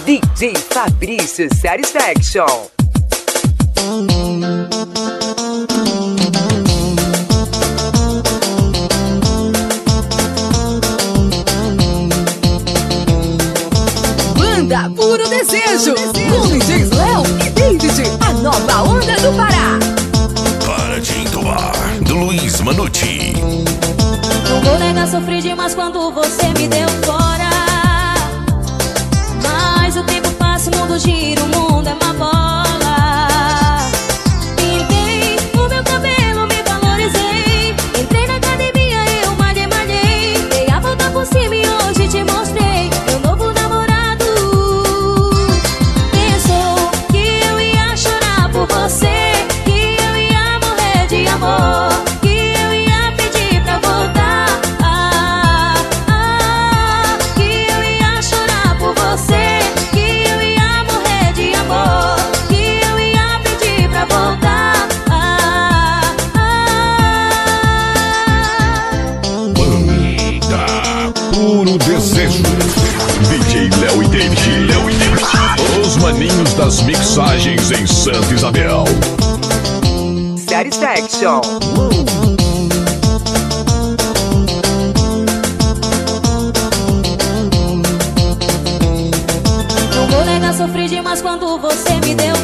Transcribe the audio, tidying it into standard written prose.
DJ Fabrício Satisfaction. Banda Puro Desejo, com DJs Léo e David, a nova onda do Pará. Para de entoar, do Luiz Manotti. Não vou negar, sofri demais quando você me deu fora. Mas o tempo passa, o mundo gira, o mundo é uma bola. Pintei o meu cabelo, me valorizei. Entrei na academia, eu malhei. Dei a volta por cima e hoje te mostrei meu novo namorado. Pensou que eu ia chorar por você, que eu ia morrer de amor, que eu ia pedir pra voltar. Que eu ia chorar por você, que eu ia morrer de amor, que eu ia pedir pra voltar. Banda Puro Desejo. DJ Léo e David. Os maninhos das mixagens em Santa Isabel. Satisfaction. Não vou negar, sofri demais quando você me deu